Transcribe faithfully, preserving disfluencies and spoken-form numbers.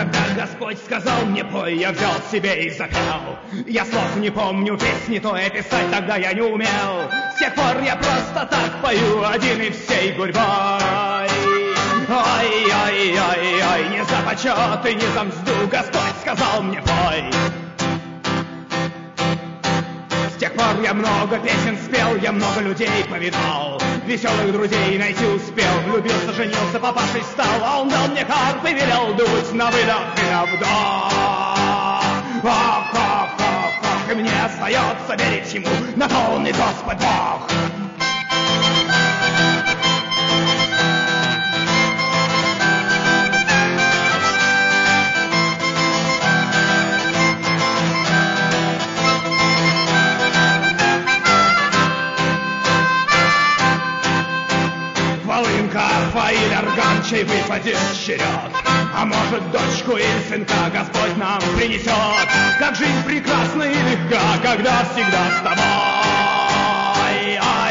Когда Господь сказал мне пой, я взял себе и запел. Я слов не помню, песни то и писать тогда я не умел. С тех пор я просто так пою, один и всей гурьбой. Ой-ой-ой-ой, не за почет и не за мзду Господь сказал мне пой. С тех пор я много песен спел, я много людей повидал. Веселых друзей найти успел, влюбился, женился, папашей стал. А он дал мне харп и велел дуть на выдох и на вдох. Ох, ох, ох, ох, и мне остается верить ему, на то он и Господь Бог. Арфа или орган, чей выпадет черед. А может, дочку или сынка Господь нам принесет. Как жизнь прекрасна и легка, когда всегда с тобой.